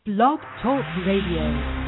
Blog Talk Radio.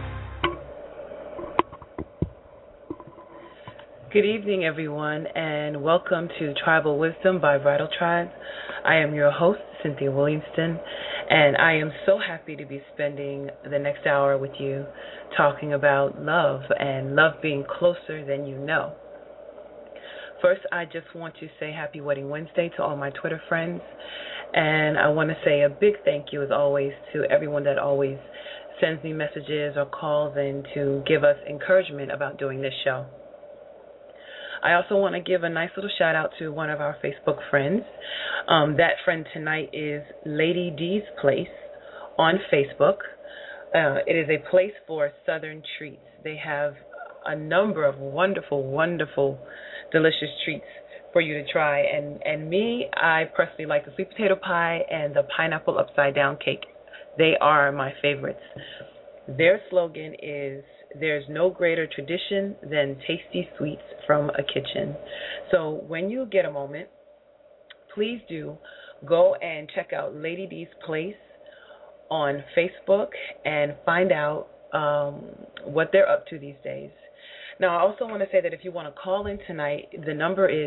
Good evening, everyone, and welcome to Tribal Wisdom by Bridal Tribe. I am your host, Cynthia Williamson, and I am so happy to be spending the next hour with you talking about love and love being closer than you know. First, I just want to say Happy Wedding Wednesday to all my Twitter friends, and I want to say a big thank you, as always, to everyone that always sends me messages or calls in to give us encouragement about doing this show. I also want to give a nice little shout out to one of our Facebook friends. That friend tonight is Lady D's Place on Facebook. It is a place for Southern treats. They have a number of wonderful, delicious treats for you to try. And me, I personally like the sweet potato pie and the pineapple upside down cake. They are my favorites. Their slogan is, "There's no greater tradition than tasty sweets from a kitchen." So when you get a moment, please do go and check out Lady D's Place on Facebook and find out what they're up to these days. Now, I also want to say that if you want to call in tonight, the number is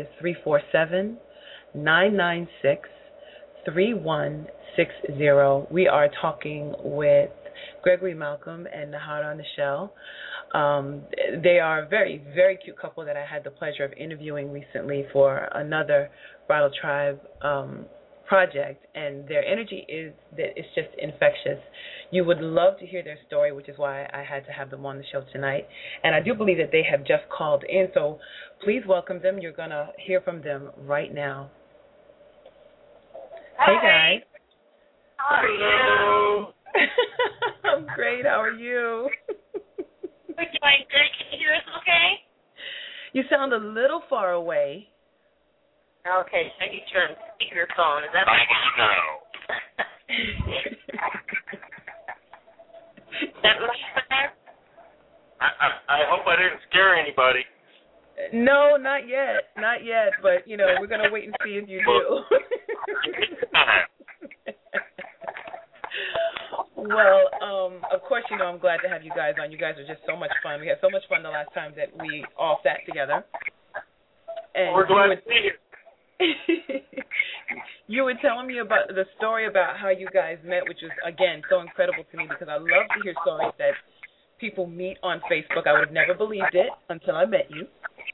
347-996-3160. We are talking with Gregory Malcolm and Nahara Nichelle. They are a very, very cute couple that I had the pleasure of interviewing recently for another Bridal Tribe project, and their energy is that it's just infectious. You would love to hear their story, which is why I had to have them on the show tonight. And I do believe that they have just called in, so please welcome them. You're going to hear from them right now. Hi. Hey, guys. How are you? I'm great. How are you? We're doing good. Can you hear us okay? You sound a little far away. Okay, so you turn speakerphone. Is that right? No. That much better? I hope I didn't scare anybody. No, not yet. Not yet, but, we're going to wait and see if you do. Well, of course, I'm glad to have you guys on. You guys are just so much fun. We had so much fun the last time that we all sat together. And we're glad to see you. You were telling me about the story about how you guys met, which was, again, so incredible to me because I love to hear stories that people meet on Facebook. I would have never believed it until I met you.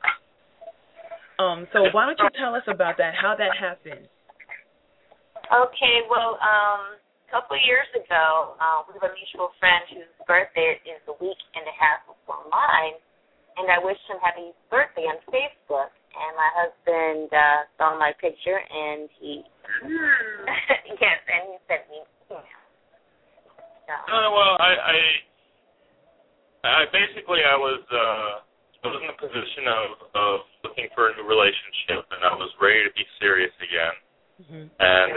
So why don't you tell us about that, how that happened? Okay, well, a couple of years ago, we have a mutual friend whose birthday is a week and a half before mine, and I wished him happy birthday on Facebook. And my husband saw my picture, and he, yes, and he sent me an email. Well, I basically I was in a position of looking for a new relationship, and I was ready to be serious again. Mm-hmm. And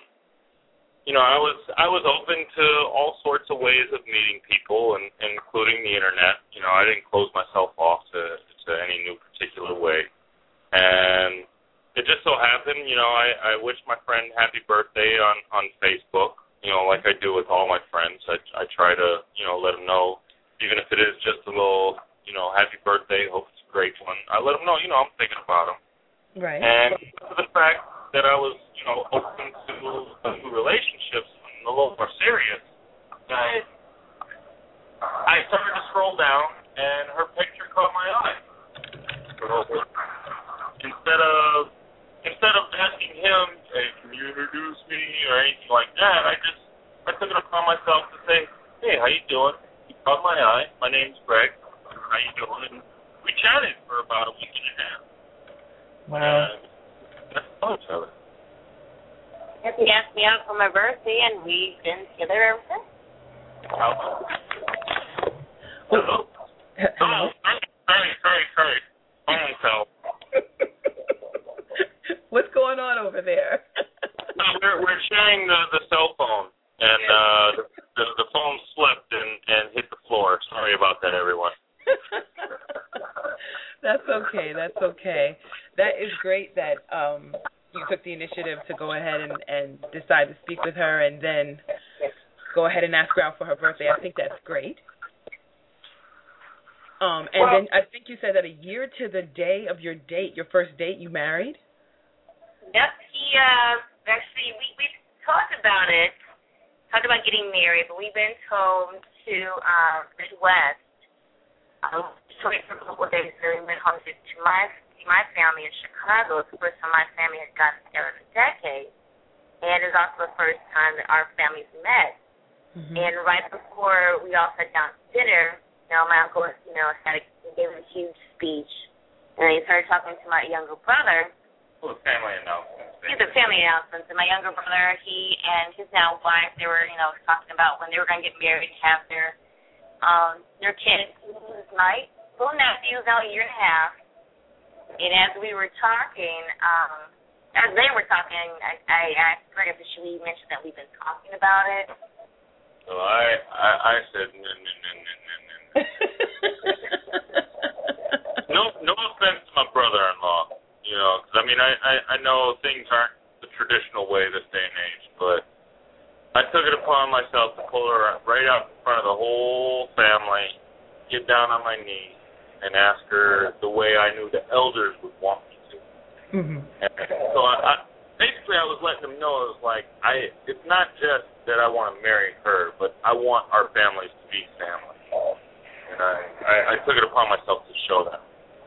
I was open to all sorts of ways of meeting people, and including the internet. I didn't close myself off to any new particular way. And it just so happened, I wished my friend happy birthday on Facebook, like I do with all my friends. I try to, let them know, even if it is just a little, happy birthday, hope it's a great one. I let them know, I'm thinking about them. Right. And the fact that I was, open to new relationships and a little more serious, I started to scroll down, and her picture caught my eye. Instead of asking him, hey, can you introduce me or anything like that, I took it upon myself to say, hey, how you doing? You caught my eye. My name's Greg. How you doing? And we chatted for about a week and a half. Wow. That's fun, each other. He asked me out for my birthday, and we've been together ever since. Hello. Hello. Sorry. Almost help. What's going on over there? We're sharing the cell phone, and the phone slipped and hit the floor. Sorry about that, everyone. That's okay. That is great that you took the initiative to go ahead and decide to speak with her, and then go ahead and ask her out for her birthday. I think that's great. Then I think you said that a year to the day of your date, your first date, you married? Yep. He actually we talked about getting married, but we've been told to Midwest. So for a couple of days, we went home to my family in Chicago. It's the first time my family has gotten together in a decade, and it's also the first time that our families met. Mm-hmm. And right before we all sat down to dinner, my uncle, gave a huge speech, and he started talking to my younger brother. Well, family announcements. Yeah, the family announcements. And my younger brother, he and his now wife, they were, talking about when they were going to get married and have their kids. My little nephew was now a year and a half, and as we were talking, as they were talking, I asked Greg if we mentioned that we've been talking about it. So I said no. No offense to my brother-in-law, because I know things aren't the traditional way this day and age, but I took it upon myself to pull her right out in front of the whole family, get down on my knees, and ask her the way I knew the elders would want me to. Mm-hmm. And so I was letting them know, it's not just that I want to marry her, but I want our families to be family. And I took it upon myself to show that.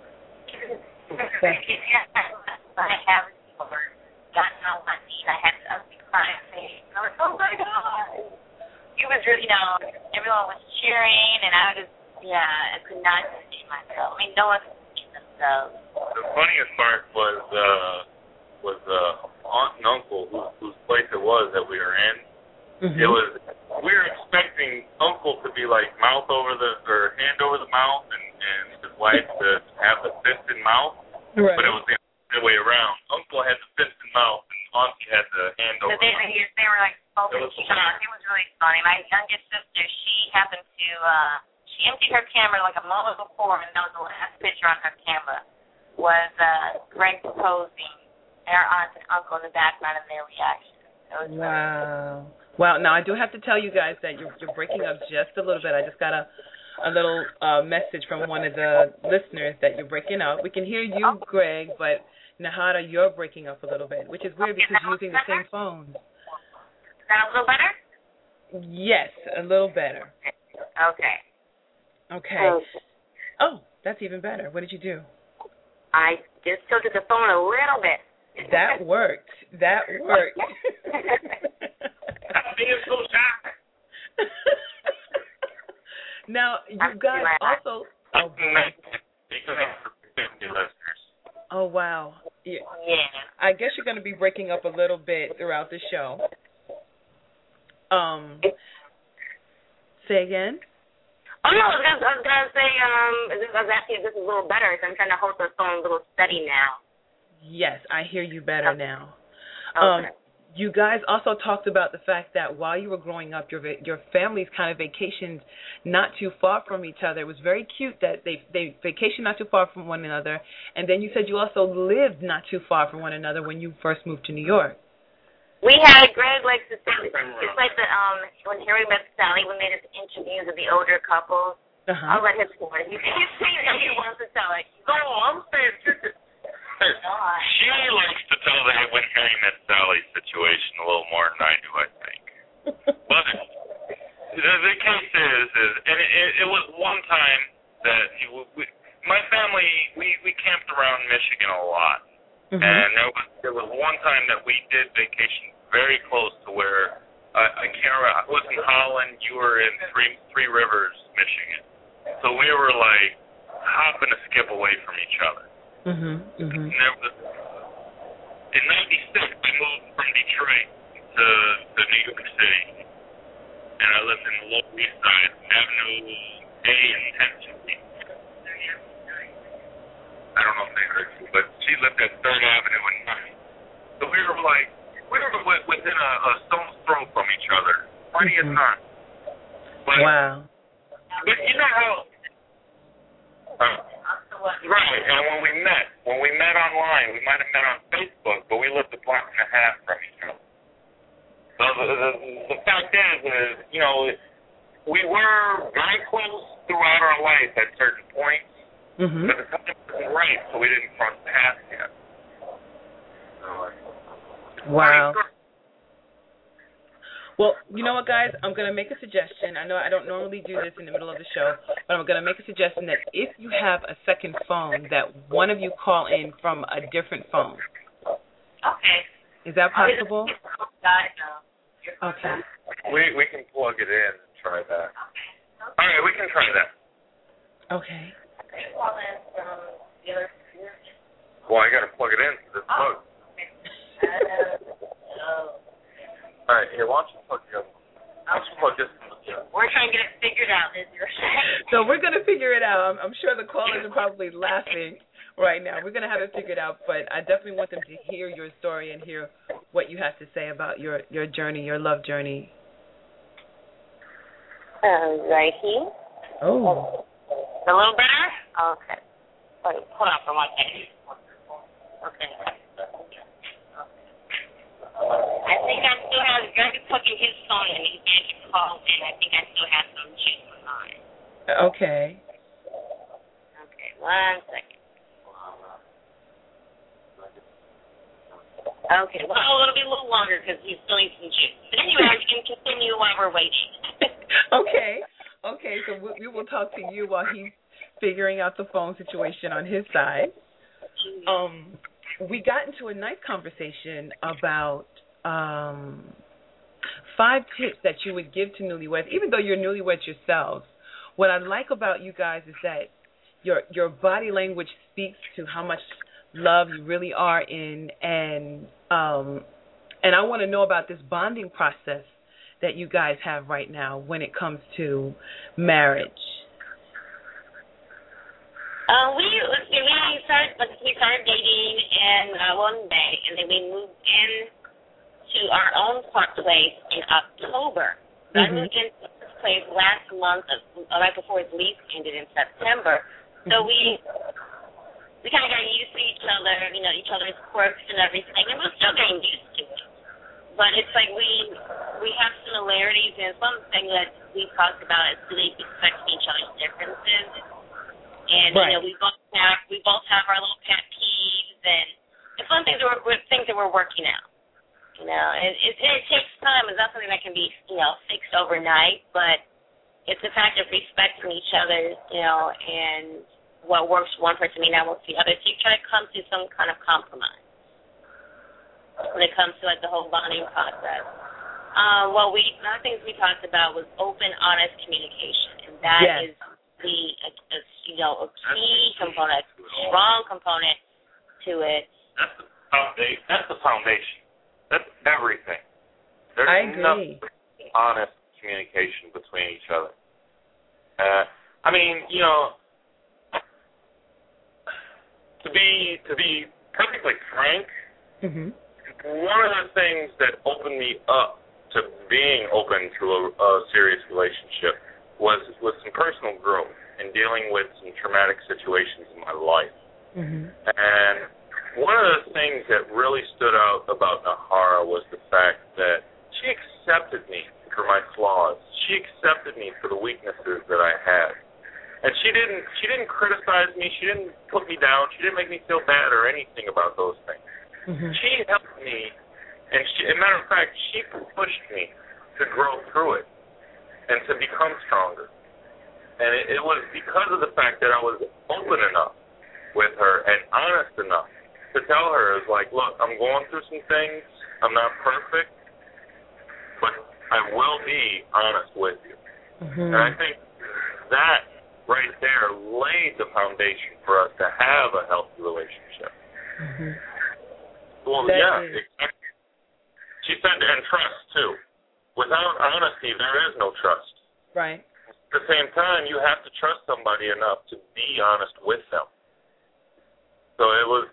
I haven't gotten on my feet. I had to be crying. I was, oh my God. It was really, everyone was cheering, and I could not see myself. No one could see themselves. The funniest part was aunt and uncle whose place it was that we were in. Mm-hmm. We were expecting uncle to be like hand over the mouth, and his wife to have the fist in mouth. Right. But it was the other way around. Uncle had the fist in mouth, and auntie had the hand over. So they were like open shock. It was really funny. My youngest sister, she happened to she emptied her camera like a moment before, and that was the last picture on her camera. Was Greg proposing, and our aunt and uncle in the background, and their reaction. Wow. Wow. Now, I do have to tell you guys that you're breaking up just a little bit. I just got a little message from one of the listeners that you're breaking up. We can hear you, Greg, but Nahada, you're breaking up a little bit, which is weird because you're using the same phone. Is that a little better? Yes, a little better. Okay. Oh, that's even better. What did you do? I just tilted the phone a little bit. That worked. I'm being so shocked. Now, you guys also... Oh, wow. Yeah. I guess you're going to be breaking up a little bit throughout the show. Say again? Oh, no, I was going to say, I was asking if this is a little better, so I'm trying to hold the phone a little steady now. Yes, I hear you better now. Okay. You guys also talked about the fact that while you were growing up, your families kind of vacationed not too far from each other. It was very cute that they vacationed not too far from one another. And then you said you also lived not too far from one another when you first moved to New York. We had Greg likes to say it's like the when Harry met Sally, we made his interviews of the older couples. I'll let him say it. He wants to tell it. No, I'm saying she likes to tell the when Harry met Sally situation a little more than I do, I think. But the case is and it was one time that my family we camped around Michigan a lot. Mm-hmm. And there was one time that we did vacation very close to where I can't remember. I was in Holland. You were in Three Rivers, Michigan. So we were like hop and a skip away from each other. Mm-hmm. Mm-hmm. And there was, in '96, we moved from Detroit to New York City, and I lived in the Lower East Side, Avenue A and 10th Street. I don't know if they heard you, but she lived at 3rd Avenue and 9th. So we were within a stone's throw from each other, plenty of time. But, wow. But you know how... right, and when we met online, we might have met on Facebook, but we lived a block and a half from each other. So So the fact is, you know, we were very close throughout our life at certain points, but the time wasn't right, so we didn't cross paths yet. Wow. Well, you know what, guys? I'm going to make a suggestion. I know I don't normally do this in the middle of the show, but I'm going to make a suggestion that if you have a second phone, that one of you call in from a different phone. Okay. Is that possible? Okay. We can plug it in and try that. All right, we can try that. Okay. Call in from the other computer. Well, I got to plug it in to this plug. All right, here, why don't you plug the other one? Why don't you plug this one? We're trying to get it figured out, is your So we're going to figure it out. I'm sure the callers are probably laughing right now. We're going to have it figured out, but I definitely want them to hear your story and hear what you have to say about your journey, your love journey. Right here. Oh. A little better? Okay. Wait, hold on for 1 second. Okay. I think I still have Greg plugging his phone in. He's going to call in. I think I still have some juice on mine. Okay. Okay, 1 second. Okay, well, it'll be a little longer because he's still needs some juice. But anyway, we can continue while we're waiting. Okay, so we will talk to you while he's figuring out the phone situation on his side. We got into a nice conversation about 5 tips that you would give to newlyweds, even though you're newlyweds yourselves. What I like about you guys is that your body language speaks to how much love you really are in, and I want to know about this bonding process that you guys have right now when it comes to marriage. We started dating in May, and then we moved in to our own place in October. I moved into this place last month, right before his lease ended in September. So we kind of got used to each other, you know, each other's quirks and everything, and we're still getting used to it. But it's like we have similarities, and something that we talked about is really respecting each other's differences. And you know, we both have our little pet peeves, and it's one thing that we're working out. You know, and it takes time. It's not something that can be, you know, fixed overnight, but it's the fact of respecting each other, you know, and what works for one person may not work for the other. So you try to come to some kind of compromise when it comes to like the whole bonding process. One of the things we talked about was open, honest communication, and that is a key component, a strong component to it. That's the foundation. That's everything. There's I agree. Honest communication between each other. I mean, you know, to be perfectly frank, one of the things that opened me up to being open to a serious relationship was some personal growth and dealing with some traumatic situations in my life. And one of the things that really stood out about Nahara was the fact that she accepted me for my flaws. She accepted me for the weaknesses that I had. And she didn't criticize me. She didn't put me down. She didn't make me feel bad or anything about those things. She helped me, and as a matter of fact, she pushed me to grow through it and to become stronger. And it was because of the fact that I was open enough with her and honest enough to tell her, it's like, look, I'm going through some things. I'm not perfect, but I will be honest with you. And I think that right there laid the foundation for us to have a healthy relationship. Well, exactly. She said, and trust, too. Without honesty, there is no trust. Right. At the same time, you have to trust somebody enough to be honest with them. So it was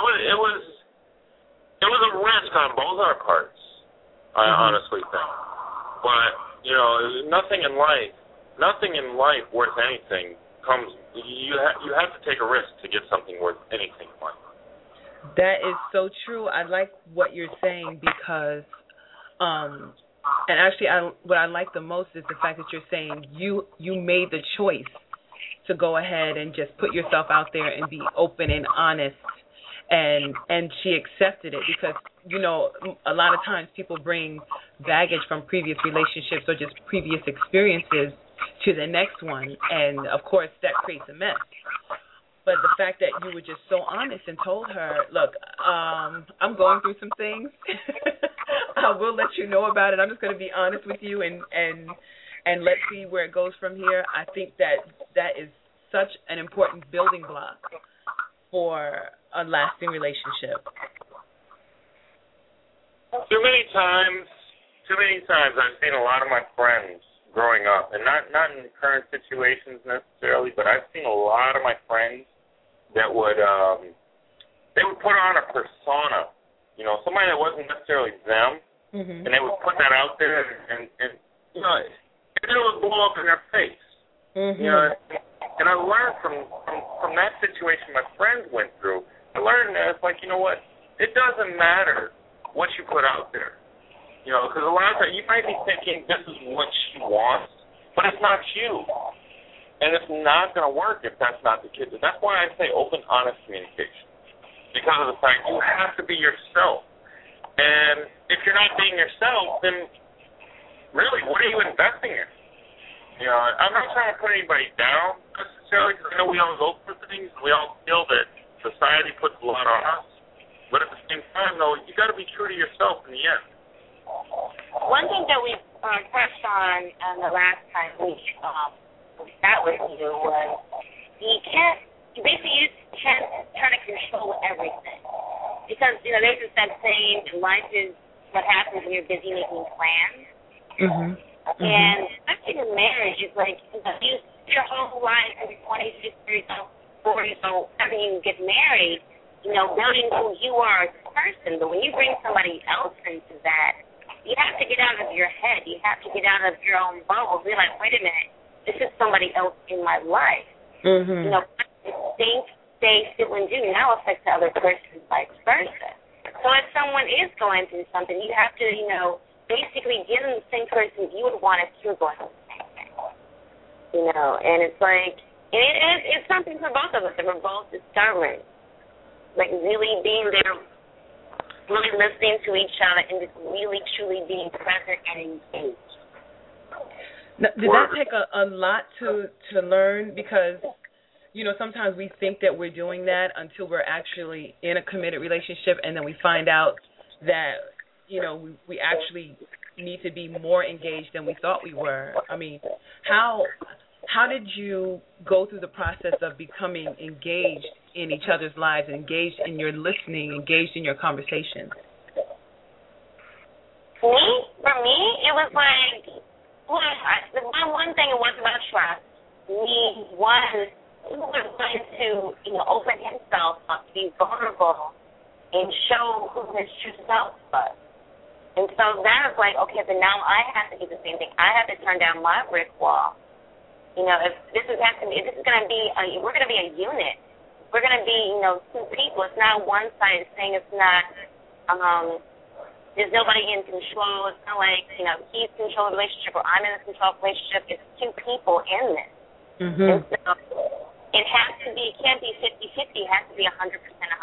a risk on both our parts, I honestly think. But, you know, nothing in life worth anything comes. You have to take a risk to get something worth anything in life. That is so true. I like what you're saying because and actually, what I like the most is the fact that you're saying you made the choice to go ahead and just put yourself out there and be open and honest, and she accepted it, because a lot of times people bring baggage from previous relationships or just previous experiences to the next one, and of course that creates a mess. But the fact that you were just so honest and told her, look, I'm going through some things. I will let you know about it. I'm just going to be honest with you, and let's see where it goes from here. I think that is such an important building block for a lasting relationship. Too many times I've seen a lot of my friends growing up, and not in current situations necessarily, but I've seen a lot of my friends that would they would put on a persona, somebody that wasn't necessarily them, and they would put that out there, and and it would blow up in their face. And I learned from that situation my friends went through. I learned that it's like, what, it doesn't matter what you put out there. Because a lot of times you might be thinking this is what she wants, but it's not you. And it's not going to work if that's not the kid. And that's why I say open, honest communication. Because of the fact you have to be yourself. And if you're not being yourself, then really, what are you investing in? I'm not trying to put anybody down necessarily, because I know we all go through things. We all feel that society puts a lot on us. But at the same time, though, you got to be true to yourself in the end. One thing that we touched on the last time we sat with you was you can't try to control everything, because there's just that saying, life is what happens when you're busy making plans. And especially in marriage, it's like you your whole life, from 26, 30, 40, so after you get married, building who you are as a person. But when you bring somebody else into that, you have to get out of your head. You have to get out of your own bubble. Be like, wait a minute, this is somebody else in my life. Think, say, feel, and do now affects the other person, vice versa. So if someone is going through something, you have to, basically give them the same person you would want if you were going through the same thing. And it's like, it's something for both of us, that we're both discovering. Like really being there, really listening to each other, and just really, truly being present and engaged. Now, did that take a lot to learn? Because, sometimes we think that we're doing that until we're actually in a committed relationship, and then we find out that, we actually need to be more engaged than we thought we were. I mean, how did you go through the process of becoming engaged in each other's lives, engaged in your listening, engaged in your conversations? For me, it was like, the one thing it was about trust. He was going to, open himself up, be vulnerable, and show who his true self was. And so that was like, okay, but now I have to do the same thing. I have to turn down my brick wall. If this is going to be, we're going to be a unit. We're going to be, two people. It's not one sided thing. It's not, there's nobody in control. It's not like, he's in control of the relationship or I'm in a control of the relationship. It's two people in this. And so it has to be, it can't be 50-50. It has to be 100%, 100%,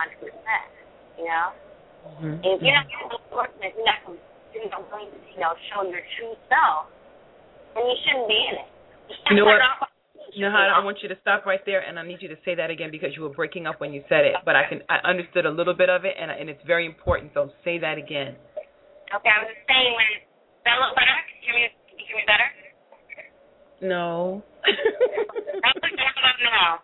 And if you're not going to work with, you're not going to, show your true self, then you shouldn't be in it. You know what? Nahad, I want you to stop right there, and I need you to say that again because you were breaking up when you said it. But I understood a little bit of it, and it's very important. So say that again. Okay, I was just saying, when is that a little better? Can you hear me better? No. How about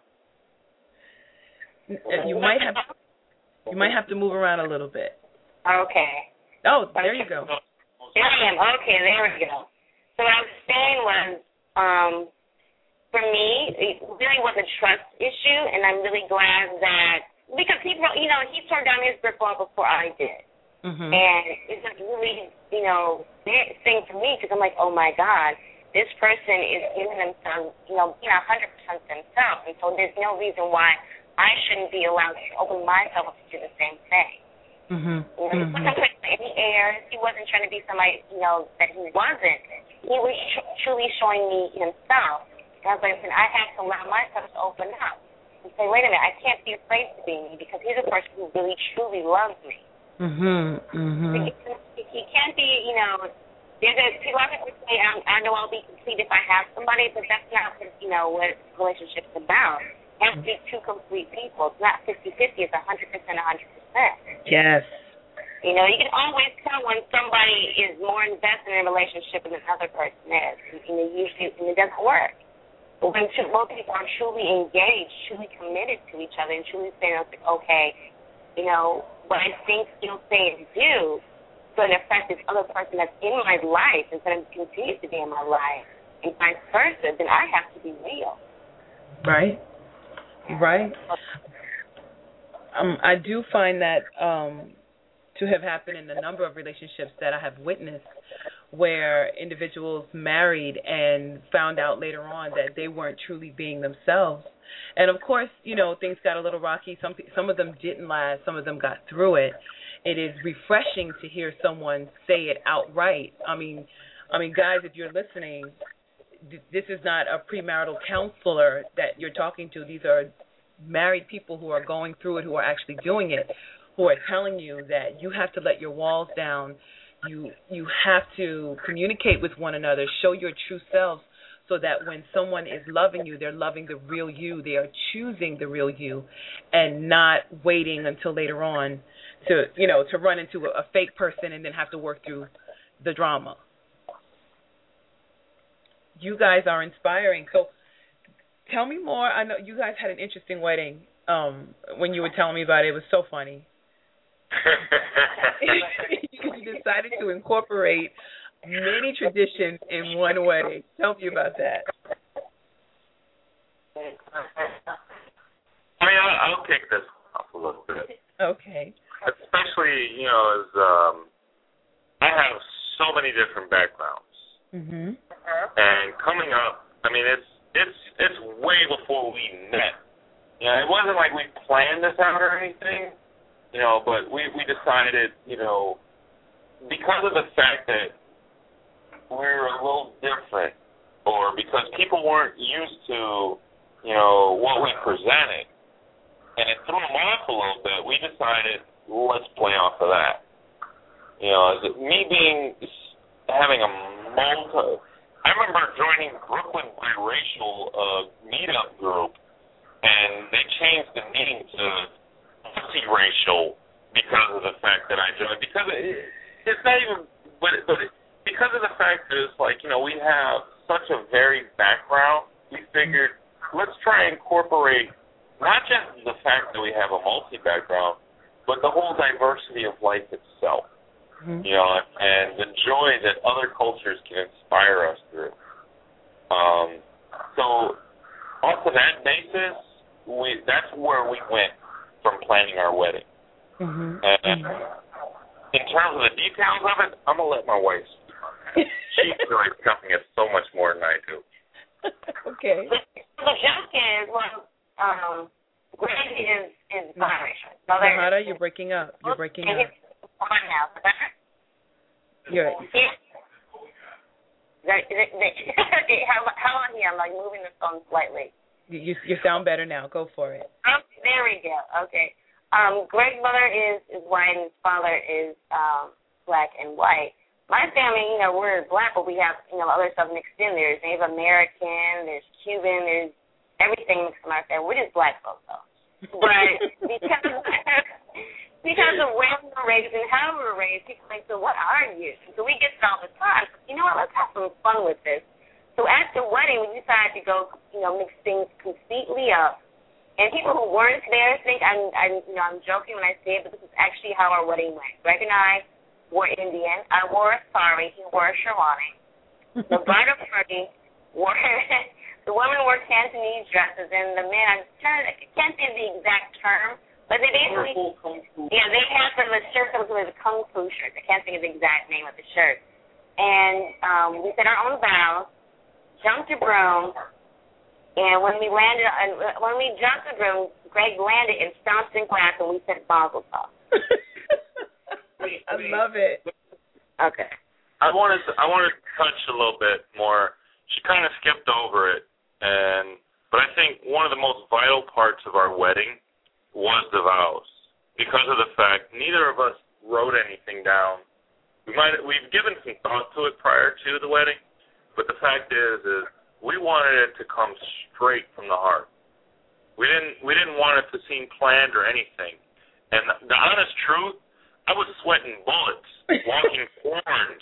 now? You might have to move around a little bit. Okay. Oh, there you go. There I am. Okay, there we go. So what I was saying was, for me, it really was a trust issue, and I'm really glad that, because he tore down his brick wall before I did. And it's like really, thing for me, because I'm like, oh my God, this person is giving themselves, being 100% themselves, and so there's no reason why I shouldn't be allowed to open myself up to do the same thing. He wasn't putting any airs. He wasn't trying to be somebody, that he wasn't. He was truly showing me himself. And I was like, I have to allow myself to open up and say, wait a minute, I can't be afraid to be me because he's a person who really, truly loves me. He can't be, people are going to say, I know I'll be complete if I have somebody, but that's not, what relationship's about. It has to be two complete people. It's not 50-50. It's 100%, 100%. Yes. You can always tell when somebody is more invested in a relationship than another person is. And it doesn't work. But when both people are truly engaged, truly committed to each other, and truly saying, okay, what I think, feel, say, and do is going to affect this other person that's in my life and going to continue to be in my life, and vice versa, then I have to be real. Right. I do find that to have happened in a number of relationships that I have witnessed where individuals married and found out later on that they weren't truly being themselves. And, of course, things got a little rocky. Some of them didn't last. Some of them got through it. It is refreshing to hear someone say it outright. I mean, guys, if you're listening, this is not a premarital counselor that you're talking to. These are married people who are going through it, who are actually doing it, who are telling you that you have to let your walls down. You have to communicate with one another, show your true selves, so that when someone is loving you, they're loving the real you. They are choosing the real you and not waiting until later on to run into a fake person and then have to work through the drama. You guys are inspiring. So tell me more. I know you guys had an interesting wedding. When you were telling me about it, it was so funny. You decided to incorporate many traditions in one wedding. Tell me about that. I'll kick this off a little bit. Okay. Especially, as I have so many different backgrounds, and coming up, it's way before we met. It wasn't like we planned this out or anything. But we decided, because of the fact that we're a little different, or because people weren't used to, what we presented, and it threw them off a little bit, we decided, let's play off of that. Having a I remember joining Brooklyn Biracial meetup group, and they changed the name to multiracial because of the fact that I joined. Because it's not even, but because of the fact that it's like, we have such a varied background, we figured let's try and incorporate not just the fact that we have a multi-background, but the whole diversity of life itself. And the joy that other cultures can inspire us through. So off of that basis, that's where we went from planning our wedding. And in terms of the details of it, I'm going to let my wife speak. She enjoys covering it so much more than I do. Okay. The joke is, Greg is biracial. Zahara, you're breaking up. You're breaking up. How on here? I'm moving the phone slightly. You sound better now. Go for it. There we go. Okay. Greg's mother is white and his father is black and white. My family, we're black, but we have, other stuff mixed in. There's Native American, there's Cuban, there's everything mixed in our family. We're just black folks, though. But because of where we were raised and how we were raised, people say, so what are you? So we get it all the time. You know what, let's have some fun with this. So at the wedding, we decided to go, mix things completely up. And people who weren't there think I'm joking when I say it, but this is actually how our wedding went. Greg and I wore Indian. I wore a sari. He wore a sherwani. The bridal party the women wore Cantonese dresses, and the men, I can't say the exact term, but they basically, they had the shirt that was really the Kung Fu shirt. I can't think of the exact name of the shirt. And we said our own vows, jumped a broom, and when we jumped the broom, Greg landed and stomped in glass, and we said Mazel Tov. I love it. Okay. I wanted to touch a little bit more. She kind of skipped over it, but I think one of the most vital parts of our wedding was the vows, because of the fact neither of us wrote anything down. We've given some thought to it prior to the wedding, but the fact is we wanted it to come straight from the heart. We didn't want it to seem planned or anything. And the honest truth, I was sweating bullets walking towards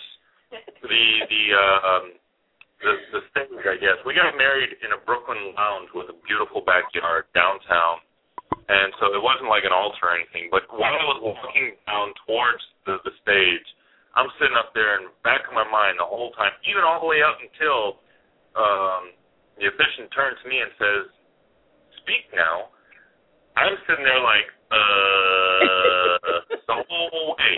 the stage, I guess. We got married in a Brooklyn lounge with a beautiful backyard downtown, and so it wasn't like an altar or anything. But while I was walking down towards the stage, I'm sitting up there in the back of my mind the whole time, even all the way up until the officiant turns to me and says, "Speak now." I'm sitting there like, the whole way.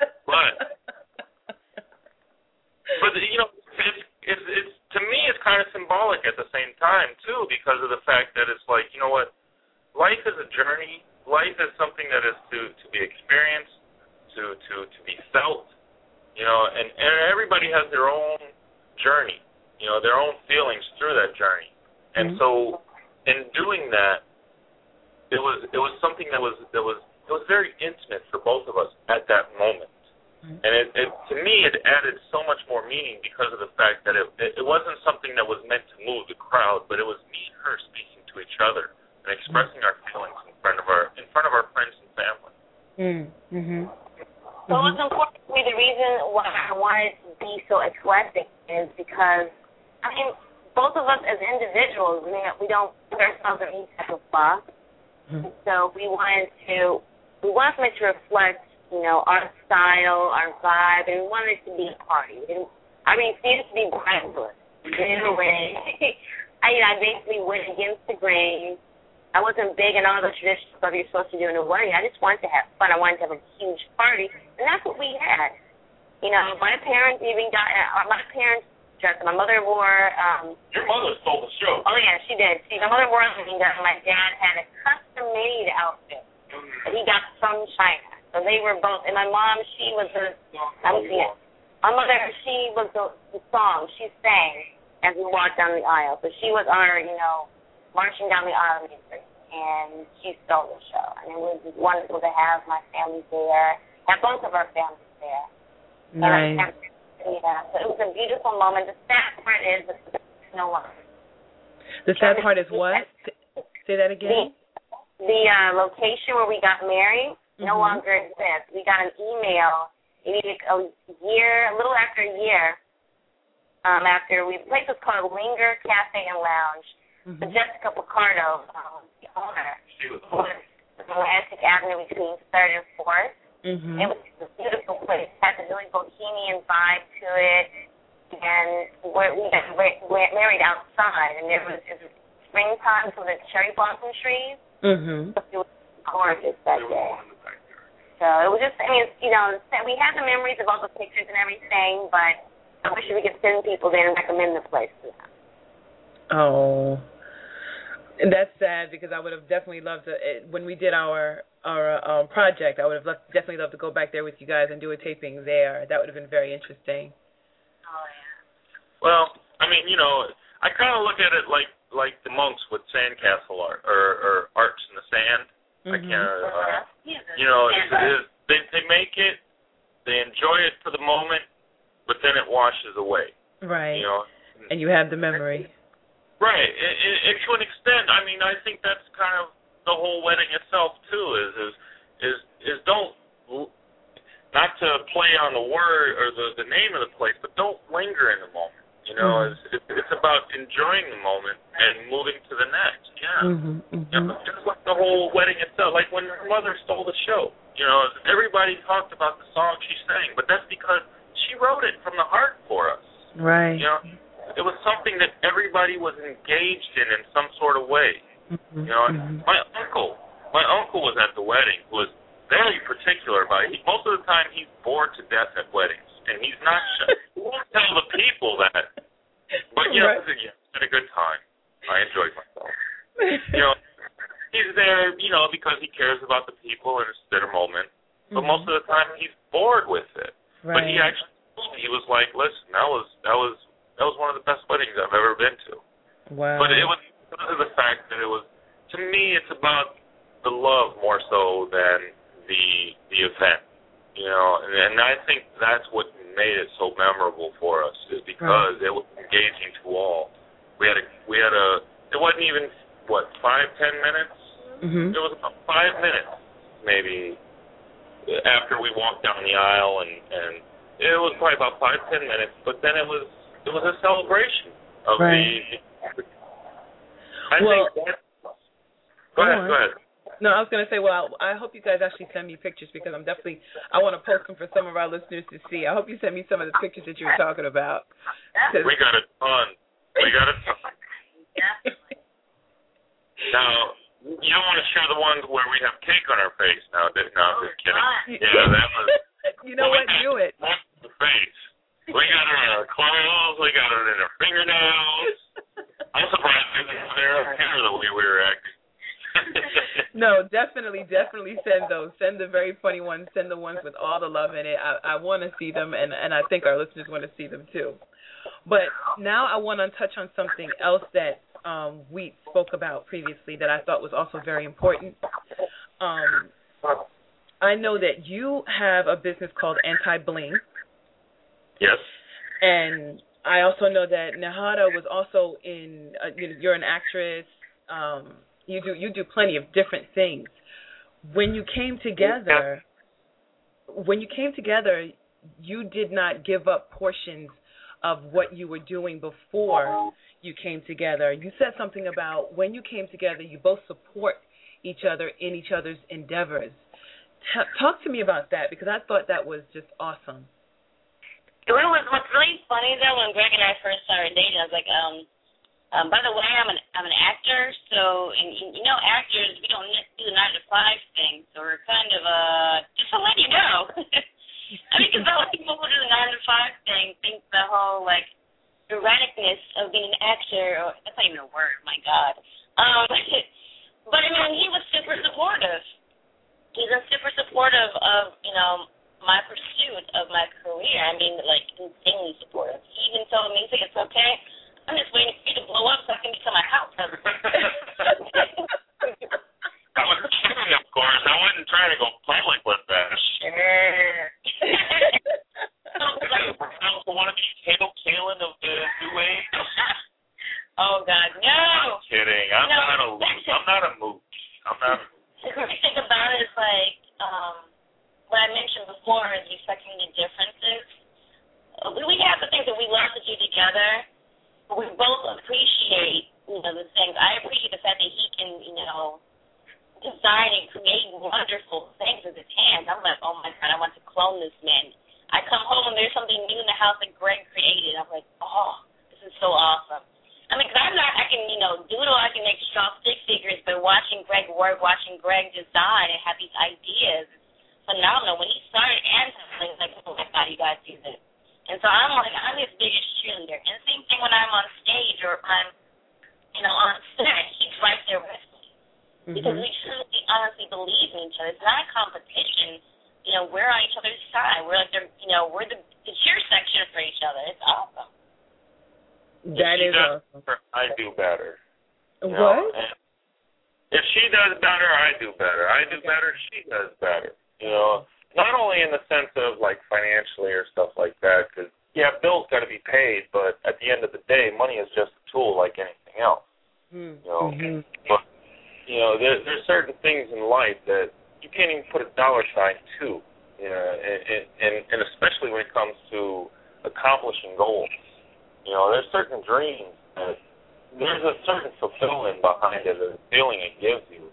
But you know, it's to me, it's kind of symbolic at the same time too, because of the fact that it's like, you know what, life is a journey. Life is something that is to be experienced, to be felt. You know, and everybody has their own journey. You know, their own feelings through that journey. And so, in doing that, it was something that was very intimate for both of us at that moment. And it to me, it added so much more meaning because of the fact that it wasn't something that was meant to move the crowd, but it was me and her speaking to each other and expressing our feelings in front of our friends and family. So it's important to me. The reason why I wanted to be so eclectic is because, I mean, both of us as individuals, we don't put ourselves in any type of box. So we wanted to make to reflect, you know, our style, our vibe, and we wanted it to be a party. I refused to be mindless in a way. I basically went against the grain. I wasn't big in all the traditional stuff you're supposed to do in a wedding. I just wanted to have fun. I wanted to have a huge party, and that's what we had. You know, my parents even got dressed. My mother wore. Your mother stole the show. Oh yeah, she did. See, my mother wore something that my dad had a custom-made outfit that he got from China. So they were both. And my mom, she was my mother, she was the song. She sang as we walked down the aisle. So she was our, you know, marching down the aisle music, and she stole the show. And it was wonderful to have my family there, have both of our families there. Nice. And so it was a beautiful moment. The sad part is it's no longer. The sad part is what? Say that again. The location where we got married no longer exists. We got an email maybe a little after a year, after the place was called Linger Cafe and Lounge. So Jessica Picardo, the owner, was on Atlantic Avenue between 3rd and 4th. It was a beautiful place. It had a really bohemian vibe to it. And we got married outside, and it was springtime, so the cherry blossom trees. It was gorgeous that day. So it was just, I mean, you know, we had the memories of all the pictures and everything, but I wish we could send people there and recommend the place to them. Oh, and that's sad because I would have definitely loved to. When we did our project, I would have definitely loved to go back there with you guys and do a taping there. That would have been very interesting. Oh yeah. Well, I mean, you know, I kind of look at it like the monks with sandcastle art or arts in the sand. I can't. You know, they make it, they enjoy it for the moment, but then it washes away. Right. You know, and you have the memory. Right. It to an extent. I mean, I think that's kind of the whole wedding itself too. Is don't, not to play on the word or the name of the place, but don't linger in the moment. You know, it's about enjoying the moment and moving to the next. Yeah. You know, just like the whole wedding itself. Like when her mother stole the show. You know, everybody talked about the song she sang, but that's because she wrote it from the heart for us. Right. You know, it was something that everybody was engaged in some sort of way. You know, my uncle was at the wedding, who was very particular about it. Most of the time, he's bored to death at weddings, and he's not shy. He won't tell the people that. But you know, had a good time. I enjoyed myself. You know, he's there, you know, because he cares about the people and it's their moment. but most of the time he's bored with it. Right. But he actually told me, he was like, listen, that was one of the best weddings I've ever been to. Wow. But it was because of the fact that it was, to me, it's about the love more so than the event, you know. And I think that's what made it so memorable for us, is because it was engaging to all. We had a. It wasn't even 5-10 minutes. Mm-hmm. It was about 5 minutes, maybe, after we walked down the aisle, and it was probably about 5-10 minutes. But then it was a celebration of the. Go ahead. No, I was going to say, well, I hope you guys actually send me pictures, because I want to post them for some of our listeners to see. I hope you send me some of the pictures that you were talking about. We got a ton. Now, you don't want to share the ones where we have cake on our face. No, I'm just kidding. Yeah, that was. You know what? Do it. The face. We got it in our clothes. We got it in our fingernails. I'm surprised we didn't have our hair the way we were acting. No, definitely send those. Send the very funny ones. Send the ones with all the love in it. I want to see them, and I think our listeners want to see them too. But now I want to touch on something else that we spoke about previously that I thought was also very important. I know that you have a business called Anti-Bling. Yes. And I also know that Nahada was also in. You're an actress. You do plenty of different things. When you came together, you did not give up portions of what you were doing before you came together. You said something about when you came together, you both support each other in each other's endeavors. Talk to me about that, because I thought that was just awesome. What's really funny though, when Greg and I first started dating, I was like, by the way, I'm an actor, so and you know, actors, we don't do the 9 to 5 thing, so we're kind of just to let you know. I mean, because a lot of people who do the 9 to 5 thing think the whole like erraticness of being an actor, or that's not even a word, my God. But I mean, he was super supportive. He was super supportive of, you know, my pursuit of my career. I mean, like, insanely supportive. He even told me, it's okay, I'm just waiting for you to blow up so I can become a house husband. I was kidding, of course. I wasn't trying to go public with that. Sure. I also want to be Taylor Kalin of the New Age. Oh, God, no. I'm kidding. I'm not a mooch. The great thing about it is, like, what I mentioned before is respecting the differences. We have the things that we love to do together, but we both appreciate, you know, the things. I appreciate the fact that he can, you know, design and create wonderful things with his hands. I'm like, oh, my God, I want to clone this man. I come home and there's something new in the house that Greg created. I'm like, oh, this is so awesome. I mean, because I can, you know, doodle, I can make straw stick figures, but watching Greg work, watching Greg design and have these ideas, phenomenal. When he started Anti-Bling, like, oh my God, you guys do this. And so I'm like, I'm his biggest cheerleader. And the same thing when I'm on stage or I'm, you know, on set, he's right there with me. Because we truly, honestly believe in each other. It's not a competition. You know, we're on each other's side. We're like, we're the cheer section for each other. It's awesome. That is awesome. I do better. What? If she does better, I do better. I do better, she does better. You know, not only in the sense of, like, financially or stuff like that, because, yeah, bills got to be paid, but at the end of the day, money is just a tool like anything else. You know, but, you know, there's certain things in life that you can't even put a dollar sign to, you know, and especially when it comes to accomplishing goals. You know, there's certain dreams that there's a certain fulfillment behind it, a feeling it gives you.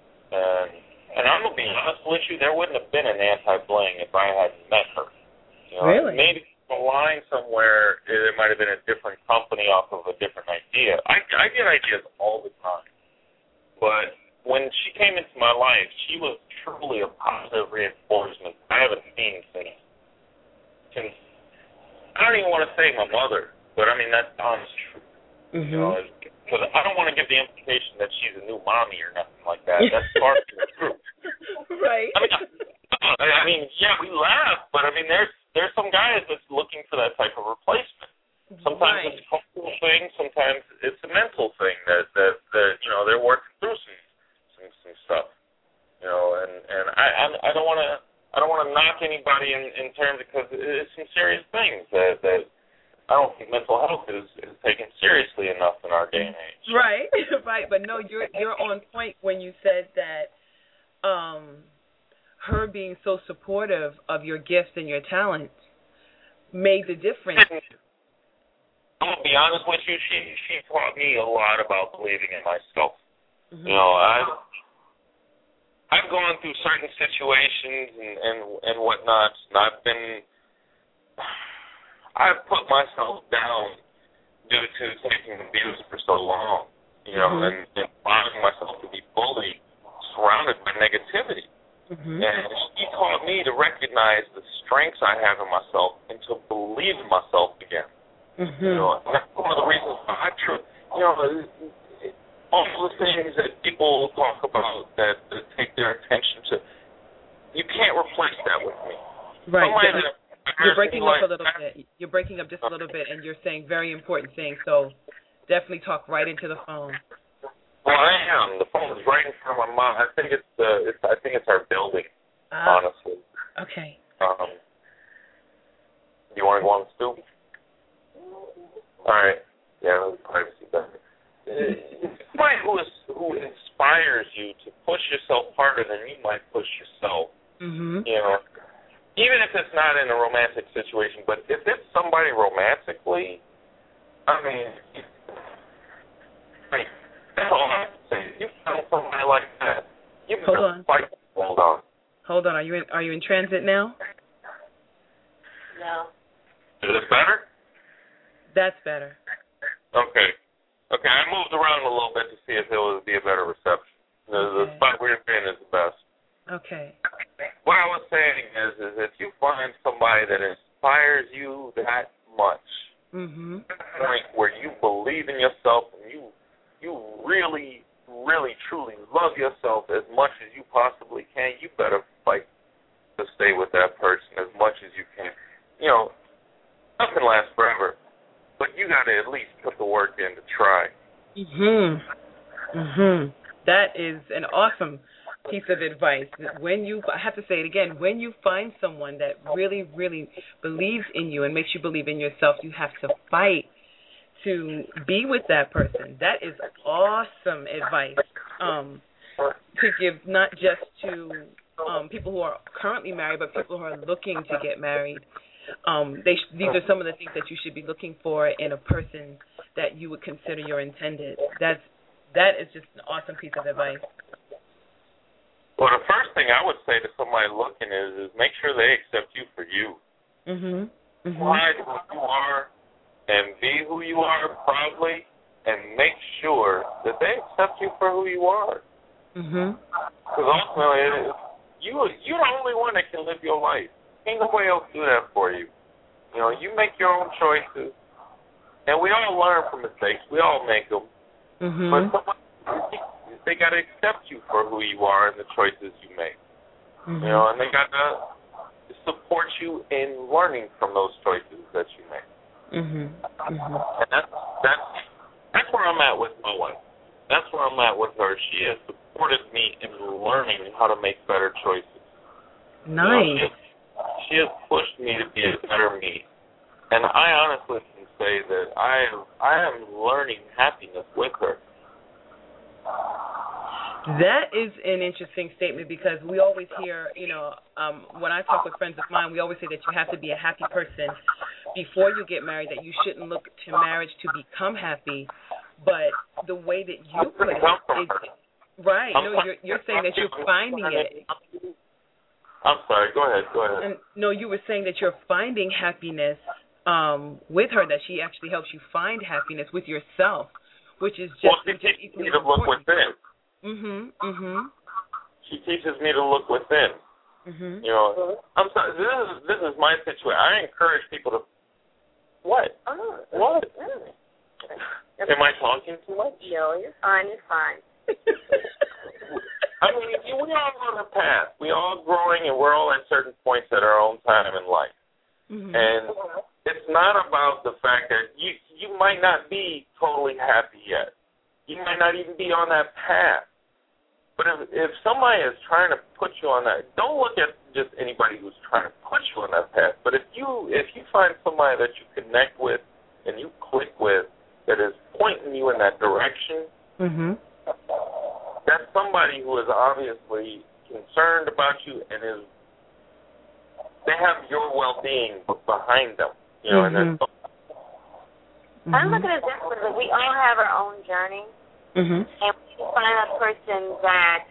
And I'm going to be honest with you, there wouldn't have been an Anti-Bling if I hadn't met her. You know, really? Maybe a line somewhere, it might have been a different company off of a different idea. I get ideas all the time. But when she came into my life, she was truly a positive reinforcement I haven't seen since I don't even want to say my mother. But, I mean, that's the honest truth. You know, because I don't want to give the implication that she's a new mommy or nothing like that. That's far from the truth. Right. I mean, I mean, yeah, we laugh, but I mean, there's some guys that's looking for that type of replacement. Sometimes it's a cultural thing, sometimes it's a mental thing that they're working through some stuff. And I don't want to knock anybody in terms, because it's some serious things that I don't think mental health is taken seriously enough in our day and age. Right, right. But no, you're on point when you said that her being so supportive of your gifts and your talents made the difference. I'm going to be honest with you, she taught me a lot about believing in myself. Mm-hmm. I've gone through certain situations and whatnot, and I've put myself down due to taking abuse for so long, and allowing myself to be bullied, surrounded by negativity. Mm-hmm. And she taught me to recognize the strengths I have in myself and to believe in myself again. Mm-hmm. And that's one of the reasons why all the things that people talk about that take their attention to, you can't replace that with me. Right. You're breaking up a little bit. You're breaking up just a little bit, and you're saying very important things. So definitely talk right into the phone. Well, I am. The phone is right in front of my mom. I think it's our building. Honestly. Okay. You want to go on the stoop? All right. Yeah, privacy better. Somebody who inspires you to push yourself harder than you might push yourself. Mm-hmm. Even if it's not in a romantic situation, but if it's somebody romantically, I mean, that's all I have to say. You found somebody like that. You better fight. Hold on. Hold on. Are you in transit now? No. Is it better? That's better. Okay, I moved around a little bit to see if there would be a better reception. The spot we're in is the best. Okay. What I was saying is if you find somebody that inspires you that much, mm-hmm. to the point where you believe in yourself and you really, really, truly love yourself as much as you possibly can, you better fight to stay with that person as much as you can. Nothing lasts forever. But you got to at least put the work in to try. That is an awesome piece of advice. I have to say it again, when you find someone that really, really believes in you and makes you believe in yourself, you have to fight to be with that person. That is awesome advice to give, not just to people who are currently married, but people who are looking to get married. These are some of the things that you should be looking for in a person that you would consider your intended. That is just an awesome piece of advice. Well, the first thing I would say to somebody looking is make sure they accept you for you. Mm-hmm. Find who you are and be who you are proudly, and make sure that they accept you for who you are. Because ultimately, you're the only one that can live your life. Ain't nobody else do that for you. You make your own choices, and we all learn from mistakes. We all make them. Mm-hmm. But they got to accept you for who you are and the choices you make. Mm-hmm. And they got to support you in learning from those choices that you make. Mm-hmm. Mm-hmm. And that's where I'm at with my wife. That's where I'm at with her. She has supported me in learning how to make better choices. Nice. She has pushed me to be a better me. And I honestly can say that I am learning happiness with her. That is an interesting statement, because we always hear, when I talk with friends of mine, we always say that you have to be a happy person before you get married, that you shouldn't look to marriage to become happy. But the way that you put it is right. No, you're saying that you're finding it. I'm sorry. Go ahead. And, no, you were saying that you're finding happiness with her, that she actually helps you find happiness with yourself, which is just equally to look within. She teaches me to look within. I'm sorry. This is my situation. I encourage people to. What? What? Am I talking too much? No, you're fine. I mean, we all on a path. We all growing, and we're all at certain points at our own time in life. Mm-hmm. And it's not about the fact that you might not be totally happy yet. You might not even be on that path. But if somebody is trying to put you on that, don't look at just anybody who's trying to put you on that path. But if you find somebody that you connect with and you click with that is pointing you in that direction, mm-hmm. that's somebody who is obviously concerned about you and they have your well-being behind them. You know, mm-hmm. And I'm looking at it differently. We all have our own journey, mm-hmm. and when you find a person that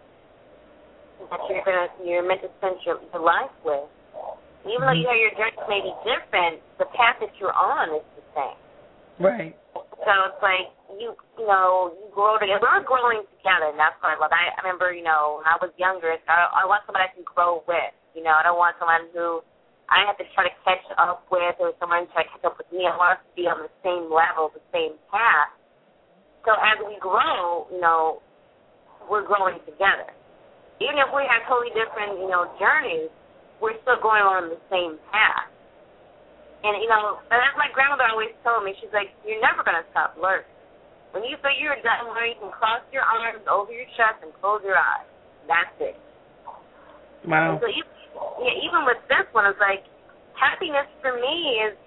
you're meant to spend your life with, even though you know your journey may be different, the path that you're on is the same. Right. So it's like you grow together. We're growing together, and that's what I love. I remember, when I was younger, I want somebody I can grow with. I don't want someone who I have to try to catch up with or someone to try to catch up with me. I want us to be on the same level, the same path. So as we grow, we're growing together. Even if we have totally different, journeys, we're still going on the same path. And, as my grandmother always told me, she's like, you're never going to stop learning. When you say you're done learning, you can cross your arms over your chest and close your eyes. That's it. Wow. And so even with this one, it's like happiness for me is,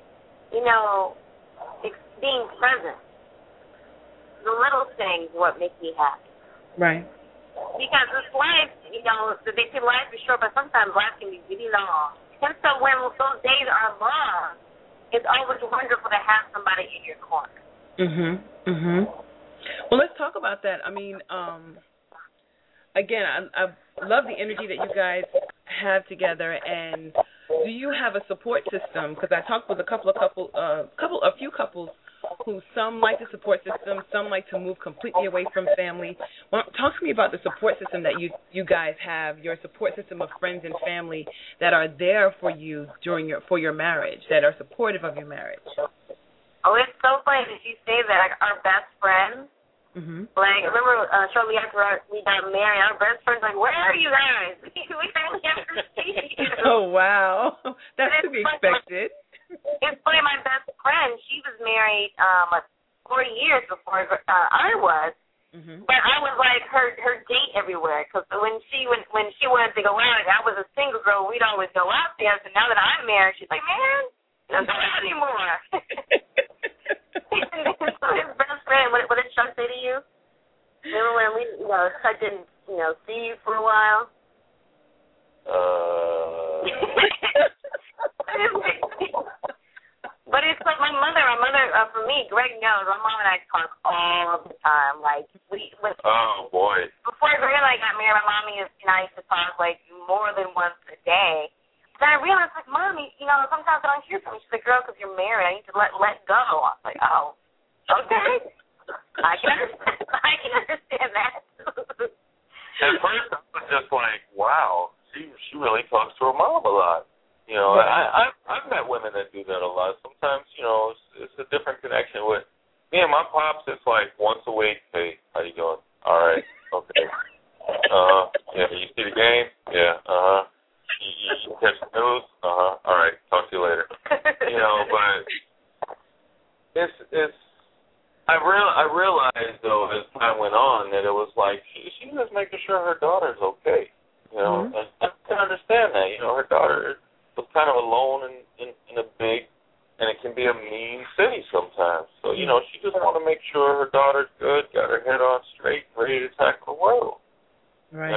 being present. The little things what make me happy. Right. Because this life, they say life is short, but sometimes life can be really long. And so when those days are long, it's always wonderful to have somebody in your corner. Mhm. Mhm. Well, let's talk about that. I mean, again, I love the energy that you guys have together. And do you have a support system? Because I talked with a few couples who some like the support system, some like to move completely away from family. Well, talk to me about the support system that you guys have, your support system of friends and family that are there for you for your marriage, that are supportive of your marriage. Oh, it's so funny that you say that. Like our best friends, mm-hmm. Like I remember shortly after we got married, our best friends like, where are you guys? We barely ever see you. Oh wow, that's to be expected. It's funny, my best friend, she was married 4 years before I was, mm-hmm. But I was like her date everywhere because when she wanted to go out, I was a single girl. We'd always go out there. So now that I'm married, she's like, man, don't go out anymore. So his best friend, what did Chuck say to you? Remember when we, Chuck didn't, see you for a while? But it's like my mother, for me, Greg knows, my mom and I talk all the time. Like, oh, boy. Before Greg and I got married, my mommy and I used to talk, like, more than once a day. Then I realized, like, Mommy, sometimes I don't hear from you. She's like, girl, because you're married, I need to let go. I was like, oh, okay. I can understand that. At first, I was just like, wow, she really talks to her mom a lot. I've met women that do that a lot. Sometimes, it's a different connection. With me and my pops, it's like once a week. Hey, how you doing? All right, okay. Yeah, you see the game? Yeah, You catch the news? All right, talk to you later. But it's. I realized though as time went on that it was like she was making sure her daughter's okay. Mm-hmm. And I can understand that. Her daughter was kind of alone in a big, and it can be a mean city sometimes. So, she just want to make sure her daughter's good, got her head on straight, ready to tackle the world. Right.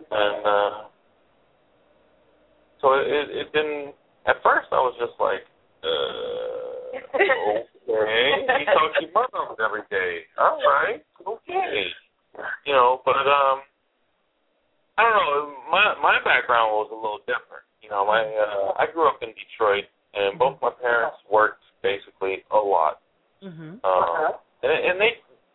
So it didn't, at first I was just like, okay, you talk to your mom every day. All right, okay. But I don't know, my background was a little different. I grew up in Detroit, and both my parents worked basically a lot. Mm-hmm. And they,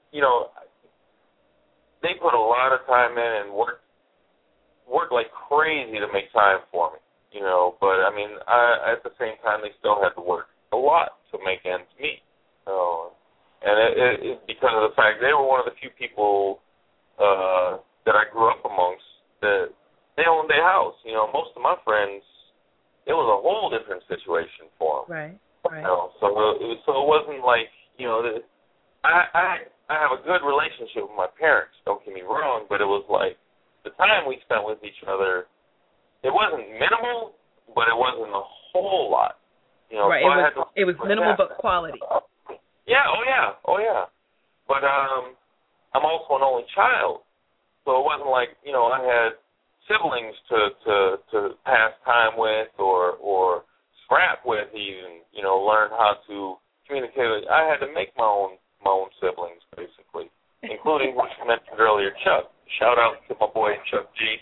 they put a lot of time in and worked like crazy to make time for me. But I mean, at the same time, they still had to work a lot to make ends meet. And it because of the fact they were one of the few people that I grew up amongst that they owned their house. You know, most of my friends, it was a whole different situation for them. Right. You know, so it wasn't like, you know, I have a good relationship with my parents, don't get me wrong, but it was like the time we spent with each other, it wasn't minimal, but it wasn't a whole lot. You know, right. so it was minimal but quality. Yeah, oh yeah. But I'm also an only child, so it wasn't like, you know, I had siblings to pass time with or scrap with, even, you know, learn how to communicate with. I had to make my own siblings, basically, including what you mentioned earlier, Chuck. Shout out to my boy Chuck G.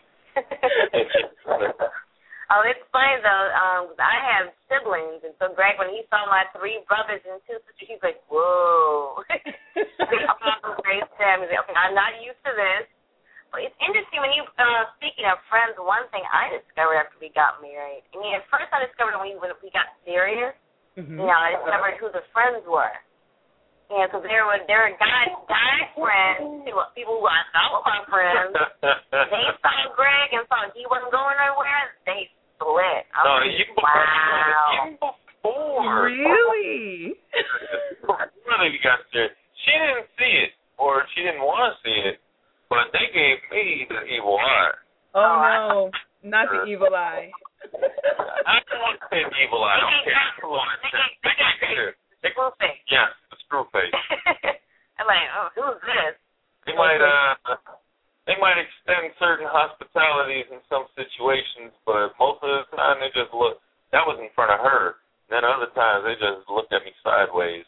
Oh, it's funny though. I have siblings, and so Greg, when he saw my 3 brothers and 2 sisters, he's like, "Whoa!" I'm not used to this. But it's interesting when you speaking of friends. One thing I discovered after we got married. I mean, at first I discovered when we got serious. Mm-hmm. You know, I discovered who the friends were. Yeah, because there were guy friends, people who I thought were my friends. They saw Greg and saw he wasn't going nowhere. They split. Wow. Before. Really? Really got serious. She didn't see it, or she didn't want to see it, but they gave me the evil eye. Oh, no. Not the evil eye. I don't want to say the evil eye. I don't care. The screw face. Yeah, the screw face. I'm like, oh, who's this? They might extend certain hospitalities in some situations, but most of the time they just look. That was in front of her. Then other times they just looked at me sideways.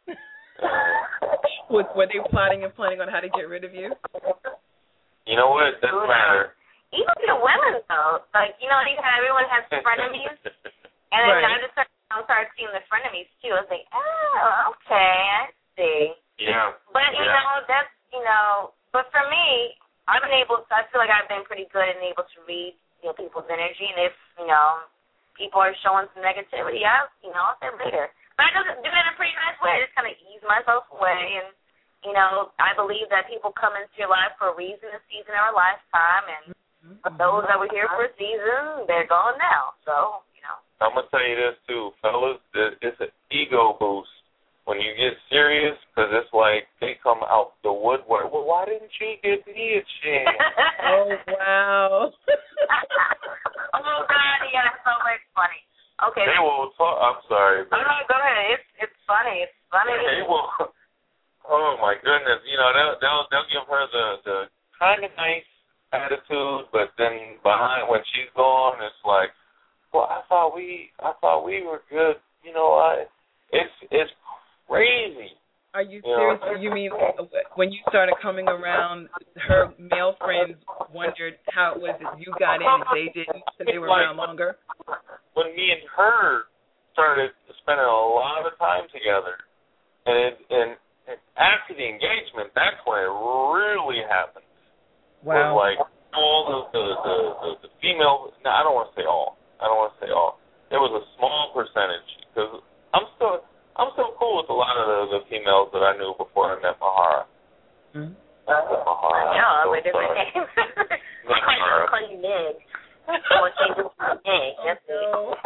Were they plotting and planning on how to get rid of you? You know what? Doesn't matter. Even the women, though, like, you know, everyone has frenemies, and then right. I started seeing the frenemies too. I was like, oh, okay, I see. Yeah. But you know, that's, you know, but for me, I feel like I've been pretty good and able to read, you know, people's energy, and if, you know, people are showing some negativity, I'll say later. But I do it in a pretty nice way. I just kind of ease myself away, and, you know, I believe that people come into your life for a reason, a season, or a lifetime, and those that were here for a season, they're gone now. So, you know. I'm going to tell you this, too, fellas. It's an ego boost when you get serious, because it's like they come out the woodwork. Well, why didn't you give me a chance? Oh, wow. Oh, God, yeah, that's so much funny. Okay. They will talk. I'm sorry. Oh, no, go ahead. It's funny. It's funny. They will. Oh, my goodness. You know, they'll give her the kind of nice attitude, but then behind, when she's gone, it's like, well, I thought we were good. You know, it's crazy. Are you serious? You mean when you started coming around, her male friends wondered how it was that you got in and they didn't, so they were around longer? When me and her started spending a lot of time together, and after the engagement, that's when it really happened. Wow. Like all the female. No, I don't want to say all. There was a small percentage, because I'm still cool with a lot of the females that I knew before I met Mahara. Mm-hmm. Mahara. Yeah, with different names. I'll call you Meg. I'll change it to Meg. That's it.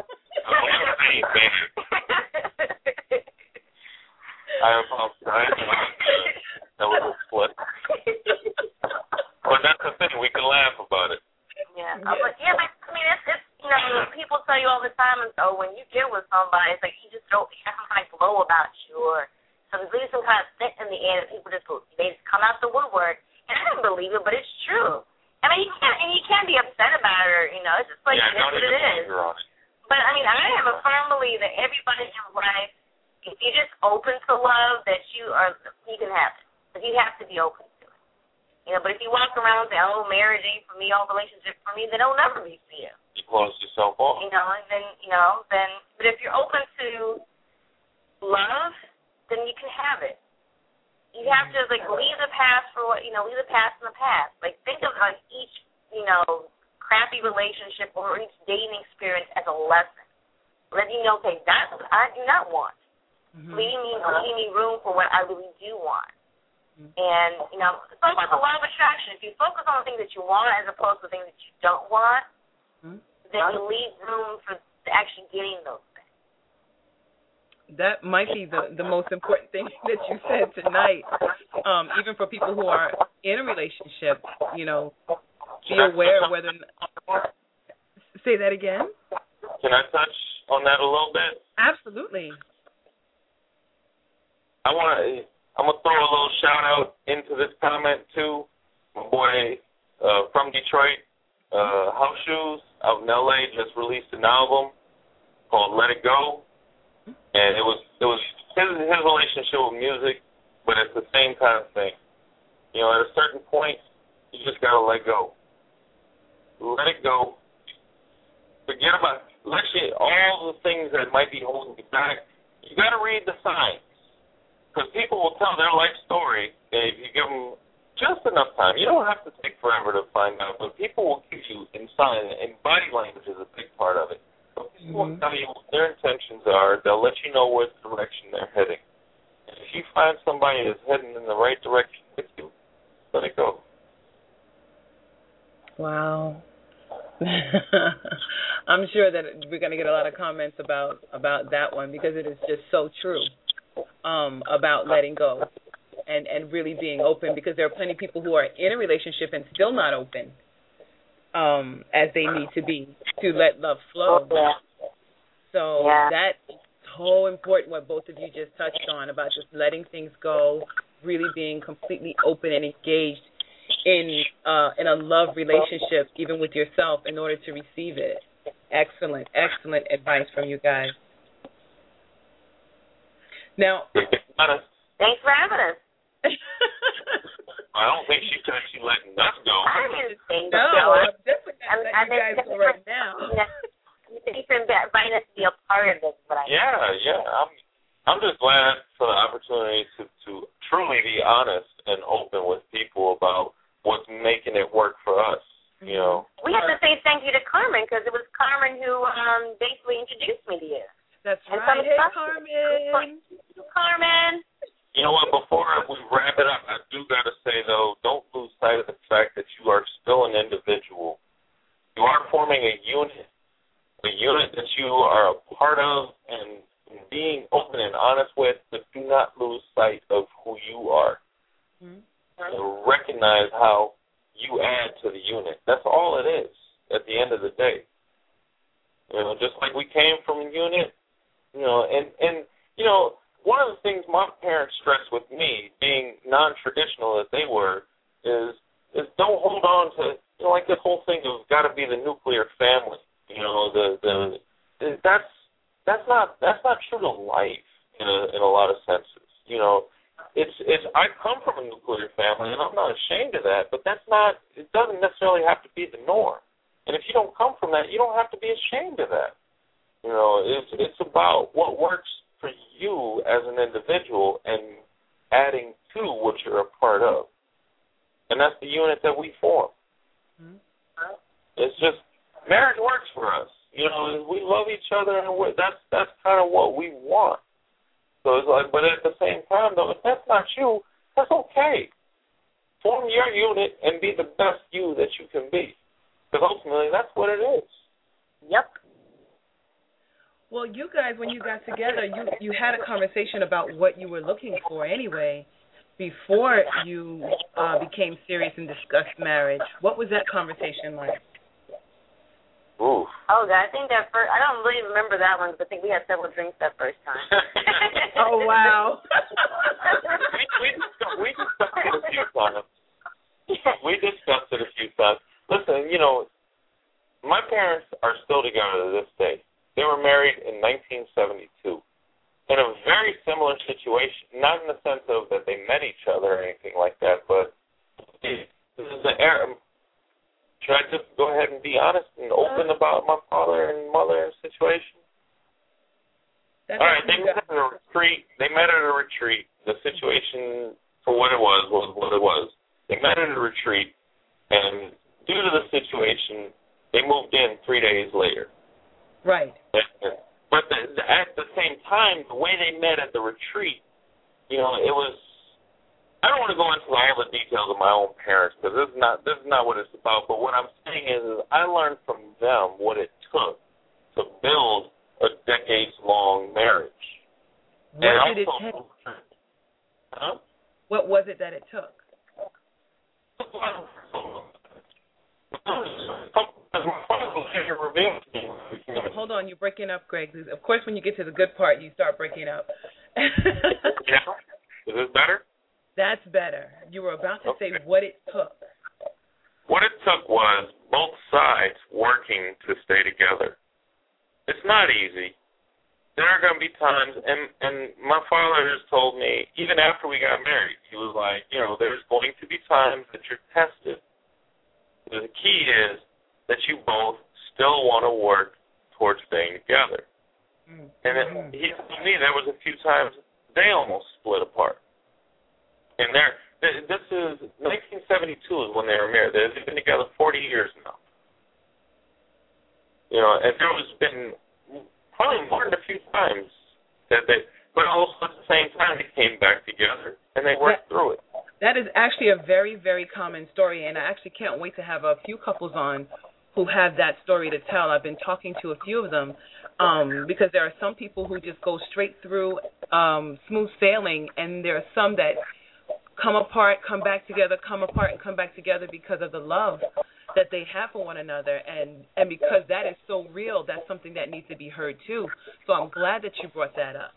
I apologize. That was a split. But that's the thing. We can laugh about it. Yeah. But I mean, it's you know, people tell you all the time, and so when you get with somebody, it's like you just don't have some kind of glow about you, or some kind of scent in the air that people just come out the woodwork. And I didn't believe it, but it's true. I mean, you can't be upset about it, or, you know, it's just like that's what it is. But I mean, I am a firm believer that everybody in life, if you're just open to love, that you can have it. But you have to be open to it. You know, but if you walk around and say, oh, marriage ain't for me, all relationship for me, then it'll never be for you. You close yourself off. You know, and then, but if you're open to love, then you can have it. You have to, like, leave the past in the past. Like, think of, like, each, crappy relationship or each dating experience as a lesson. Let you know, okay, that's what I do not want. Mm-hmm. Leaving me room for what I really do want. And, it's all about the law of attraction. If you focus on the things that you want as opposed to the things that you don't want, then you leave room for actually getting those things. That might be the most important thing that you said tonight. Even for people who are in a relationship, be aware of whether or not. Say that again? Can I touch on that a little bit? Absolutely. I'm gonna throw a little shout out into this comment too. My boy from Detroit, House Shoes out in LA just released an album called Let It Go, and it was his relationship with music, but it's the same kind of thing. At a certain point, you just gotta let go. Let it go. Forget about all the things that might be holding you back. You gotta read the signs. Because people will tell their life story if you give them just enough time. You don't have to take forever to find out, but people will give you in sign, and body language is a big part of it. So people will tell you what their intentions are. They'll let you know what direction they're heading. And if you find somebody that's heading in the right direction with you, let it go. Wow. I'm sure that we're going to get a lot of comments about that one because it is just so true. About letting go and really being open, because there are plenty of people who are in a relationship and still not open as they need to be to let love flow. So that's so important what both of you just touched on about just letting things go, really being completely open and engaged in a love relationship, even with yourself, in order to receive it. Excellent advice from you guys. Now, thanks for having us. I don't think she's actually letting us go. I didn't think so. I'm definitely not letting you guys go right now. Thanks for inviting us to be a part of this. Yeah. I'm just glad for the opportunity to truly be honest and open with people about what's making it work for us. We have to say thank you to Carmen, because it was Carmen who basically introduced me to you. That's right. Hey, Carmen. Carmen. You know what? Before we wrap it up, I do got to say, though, don't lose sight of the fact that you are still an individual. You are forming a unit that you are a part of and being open and honest with, but do not lose sight of who you are. And recognize how you add to the unit. That's all it is at the end of the day. Just like we came from a unit, and one of the things my parents stressed with me, being non-traditional as they were, is don't hold on to, like this whole thing of got to be the nuclear family. That's not true to life in a lot of senses. It's I come from a nuclear family, and I'm not ashamed of that, but it doesn't necessarily have to be the norm. And if you don't come from that, you don't have to be ashamed of that. It's about what works for you as an individual and adding to what you're a part of. And that's the unit that we form. It's just, marriage works for us. We love each other, and that's kind of what we want. So it's like, but at the same time, though, if that's not you, that's okay. Form your unit and be the best you that you can be. Because ultimately, that's what it is. Yep. Well, you guys, when you got together, you had a conversation about what you were looking for anyway before you became serious and discussed marriage. What was that conversation like? Ooh. Oh, God, I think that first, I don't really remember that one, but I think we had several drinks that first time. Oh, wow. we discussed it a few times. We discussed it a few times. Listen, my parents are still together to this day. They were married in 1972 in a very similar situation, not in the sense of that they met each other or anything like that, but this is the era. Should I just go ahead and be honest and open about my father and mother situation? All right, they met at a retreat. The situation, for what it was what it was. They met at a retreat, and due to the situation, they moved in 3 days later. Right. But at the same time, the way they met at the retreat, it was I don't want to go into all the details of my own parents because this is not what it's about. But what I'm saying is I learned from them what it took to build a decades-long marriage. What did it take? Huh? What was it that it took? Hold on, you're breaking up, Greg. Of course, when you get to the good part, you start breaking up. Yeah. Is this better? That's better. You were about to say what it took. What it took was both sides working to stay together. It's not easy. There are going to be times, and my father has told me, even after we got married, he was like, there's going to be times that you're tested. The key is that you both still want to work towards staying together. Mm-hmm. And he told me there was a few times they almost split apart. And this is 1972 is when they were married. They've been together 40 years now. And there has been probably more than a few times that but also at the same time they came back together and they worked through it. That is actually a very, very common story, and I actually can't wait to have a few couples on who have that story to tell. I've been talking to a few of them because there are some people who just go straight through smooth sailing, and there are some that come apart, come back together, come apart, and come back together because of the love that they have for one another, and because that is so real, that's something that needs to be heard too. So I'm glad that you brought that up.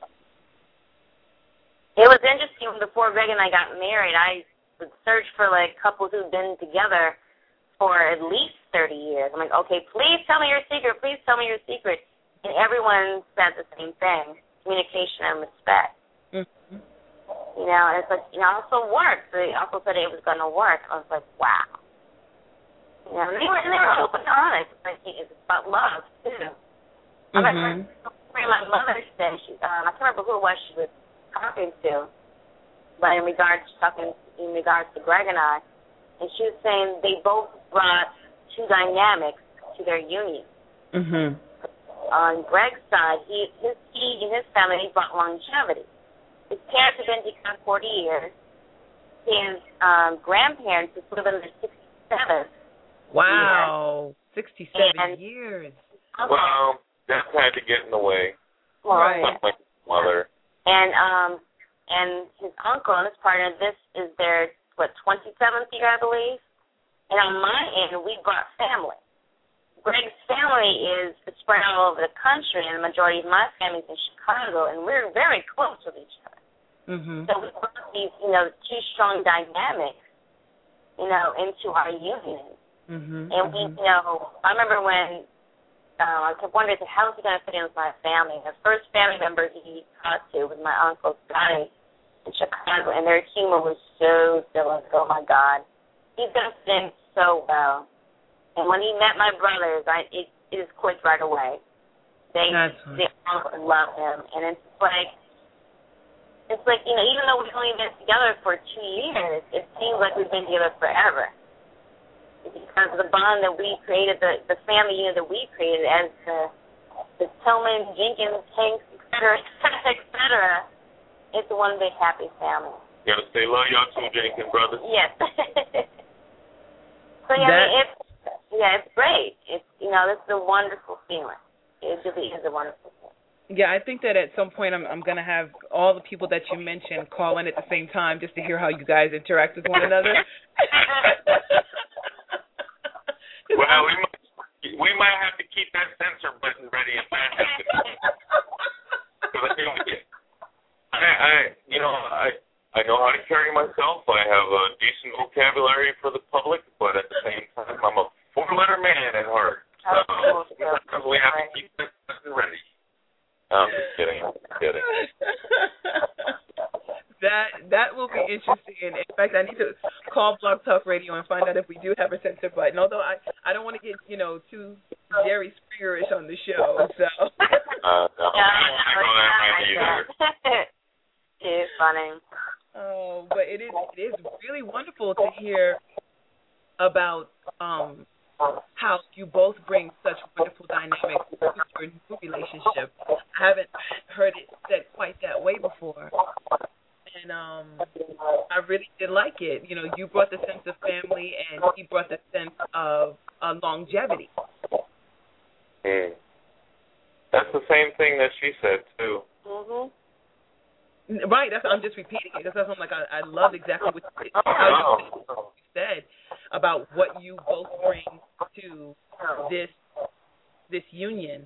It was interesting before Greg and I got married. I would search for couples who've been together for at least 30 years. I'm like, okay, please tell me your secret. Please tell me your secret. And everyone said the same thing: communication and respect. Mm-hmm. It's like also work. They also said it was going to work. I was like, wow. And they were open and honest. It's about love too. Mm-hmm. My mother said I can't remember who it was she was talking to, but in regards to Greg and I, and she was saying they both brought two dynamics to their union. Mm-hmm. On Greg's side, he and his family brought longevity. His parents have been together 40 years. His grandparents have lived in their 67th. Wow, 67 years. Well, that had to get in the way. Right. My mother. And his uncle and his partner, this is their 27th year, I believe. And on my end, we brought family. Greg's family is spread all over the country, and the majority of my family's in Chicago, and we're very close with each other. Mm-hmm. So we brought these, two strong dynamics, into our union. Mm-hmm. And we, I remember when I kept wondering how is he going to fit in with my family. The first family member he talked to was my Uncle Scotty in Chicago, and their humor was so silly. Oh, my God. He's going to fit in so well. And when he met my brothers, it just clicked right away. They all love him. And it's like, even though we've only been together for 2 years, it seems like we've been together forever. Because of the bond that we created, the family unit that we created as the Tillman, Jenkins, Hanks, et cetera, it's one big happy family. You got to say love y'all too, Jenkins brothers. Yes. So, it's great. It's, this is a wonderful feeling. It really is a wonderful feeling. Yeah, I think that at some point I'm going to have all the people that you mentioned call in at the same time just to hear how you guys interact with one another. Well, we might have to keep that censor button ready if that happens. I know how to carry myself. I have a decent vocabulary for the public, but at the same time, I'm a four-letter man at heart. So we have to keep that button ready. I'm just kidding. That will be interesting. And in fact, I need to call Blog Talk Radio and find out if we do have a censor button. Although I don't want to get too Jerry Springerish on the show. So. I don't want to go that way either. Too funny. Oh, but it is really wonderful to hear about how you both bring such wonderful dynamics to your new relationship. I haven't heard it said quite that way before. and I really did like it. You know, you brought the sense of family, and he brought the sense of longevity. Mm. That's the same thing that she said too. Mhm. Right. I'm just repeating it because I'm like I love exactly what how you said about what you both bring to this union.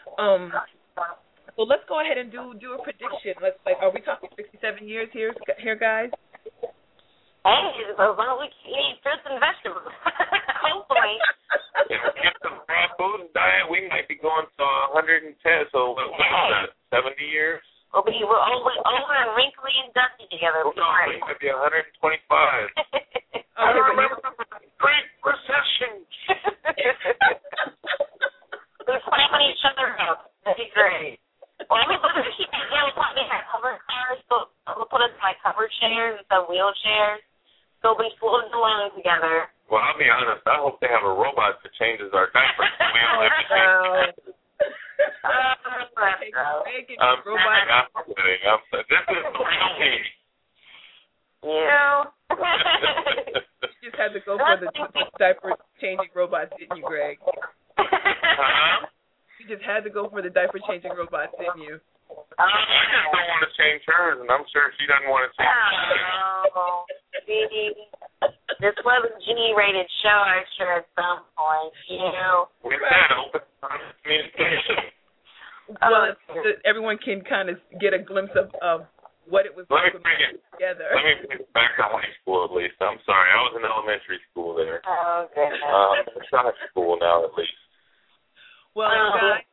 So let's go ahead and do a prediction. Are we talking 67 years here guys? Hey, as long as we can eat fruits and vegetables, hopefully. If we get the raw food diet, we might be going to 110. So what is that? 70 years? We're old and wrinkly and dusty together. We might be 125. I remember the Great Recession. We're slapping each other up. That'd be great. Well, we'll put in our cover cars. We'll put us in like cover chairs instead of wheelchairs. So we'll be floating along together. Well, I'll be honest. I hope they have a robot that changes our diapers. We don't have to change. I'm kidding. This is the real me. You just had to go for the diaper changing robot, didn't you, Greg? Huh? You just had to go for the diaper changing robot, didn't you? I just don't want to change hers, and I'm sure she doesn't want to change hers. Oh, see, this was a G-rated show, I'm sure, at some point. We said open communication. Well, everyone can kind of get a glimpse of what it was like together. Let me bring it back to high school, at least. I'm sorry. I was in elementary school there. Oh, goodness. It's high school now, at least. Well, guys,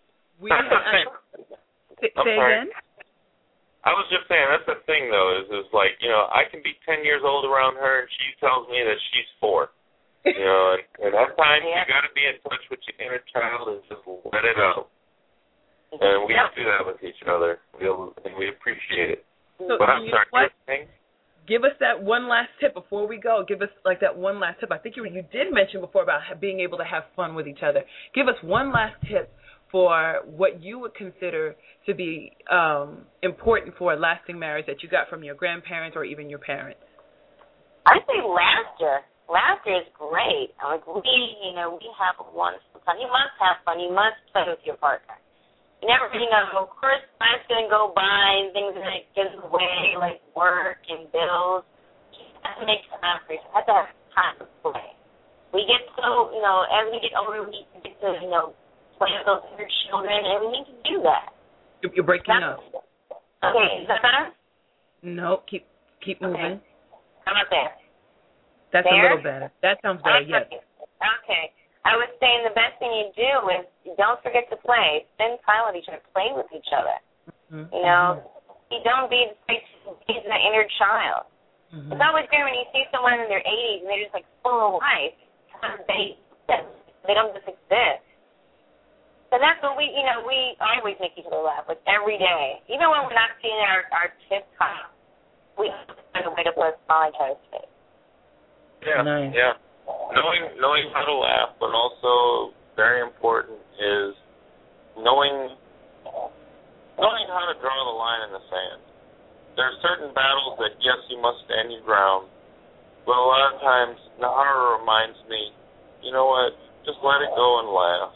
say again? I was just saying, that's the thing, though, is like, I can be 10 years old around her, and she tells me that she's 4. And that time, you got to be in touch with your inner child and just let it out. And we do that with each other, and we appreciate it. So, but I'm sorry, what? Give us that one last tip before we go. Give us like that one last tip. I think you did mention before about being able to have fun with each other. Give us one last tip for what you would consider to be important for a lasting marriage that you got from your grandparents or even your parents. I say laughter. Laughter is great. Like we have wonderful fun. You must have fun. You must play with your partner. You never, of course, life's going to go by and things are going to get in the way, like work and bills. You have to make time for yourself. You have to have time to play. We get so, as we get older, we get to, play with those other children, and we need to do that. You're breaking up. Okay, is that better? No, keep moving. Okay. How about there? That's there? A little better. That sounds better, yes. Okay. I was saying the best thing you do is don't forget to play. Spend time with each other. Play with each other. Mm-hmm. You don't be an inner child. Mm-hmm. It's always good when you see someone in their 80s and they're just like full of life. They don't just exist. So that's what we always make each other laugh, like every day. Even when we're not seeing our tip top, we find a way to put a smile on each other's face. Yeah, nice. Yeah. Knowing how to laugh, but also very important is knowing how to draw the line in the sand. There are certain battles that, yes, you must stand your ground, but a lot of times Nahara reminds me, you know what, just let it go and laugh.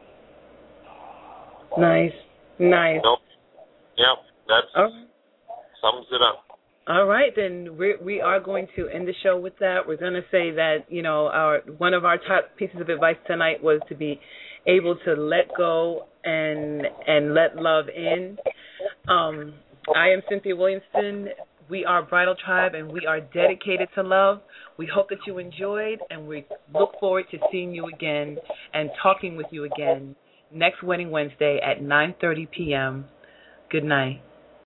Nice. Nope. Yep, that sums it up. All right, then we are going to end the show with that. We're going to say that, one of our top pieces of advice tonight was to be able to let go and let love in. I am Cynthia Williamson. We are Bridal Tribe, and we are dedicated to love. We hope that you enjoyed, and we look forward to seeing you again and talking with you again next Wedding Wednesday at 9:30 p.m. Good night.